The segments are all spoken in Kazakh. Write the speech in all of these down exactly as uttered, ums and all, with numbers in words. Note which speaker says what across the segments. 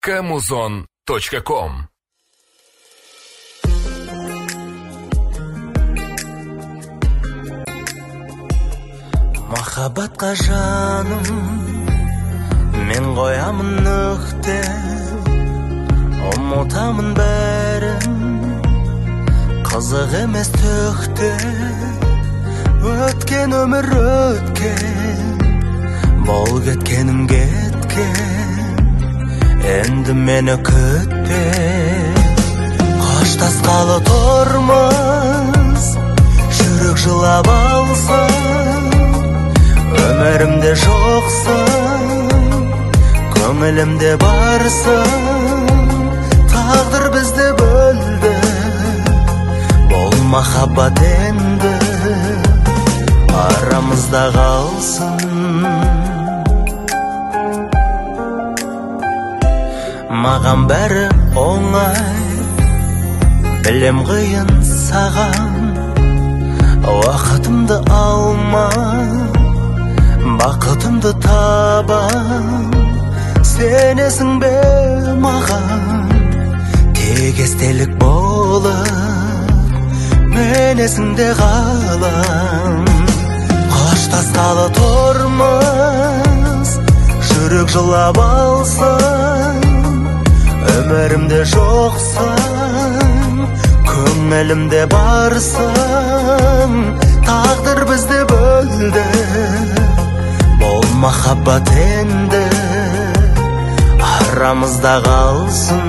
Speaker 1: камузон точка ком.
Speaker 2: Махаббатқа жаным мен қоямын нүкте, ұмытамын бәрін, қызық емес түкте. Өткен өмір өткен, бол кеткенім кеткен, енді мені күтпе. Қоштасқалы тұрмыз, жүрек жылап алса, өмірімде жоқсың, көңілімде барсың. Тағдыр бізді бөлді, бол махаббат енді арамызда қалсын. Маған бәрі оңай, білем қиын саған, уақытымды алма, бақытымды табам. Сенесің бе маған, тек естелік болып, мен есіңде қалам. Қоштасқалы тұрмыз, жүрек жылап алсаң, өмірімде жоқсың, көңілімде барсың. Тағдыр бізді бөлді, бол махаббат енді арамызда қалсын.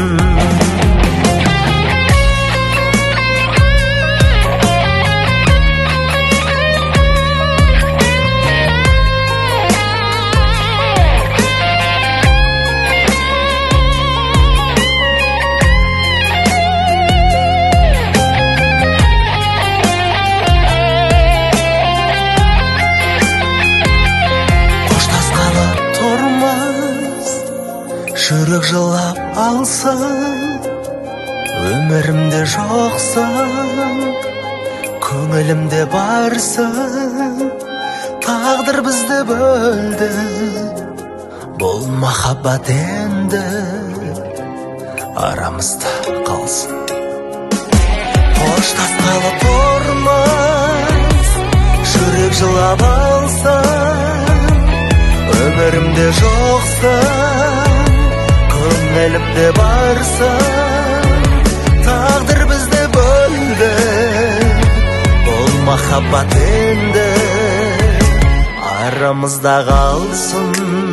Speaker 2: Жүрек жылап алсаң, өмірімде жоқсың, көңілімде барсың. Тағдыр бізді бөлді, бұл махаббат енді арамызда қалсын. Қоштасқалы тұрмыз, жүрек жылап алсаң, өмірімде жоқсың, көңілімде барсың. Тағдыр бізді бөлді, бұл махаббат енді арамызда қалсын.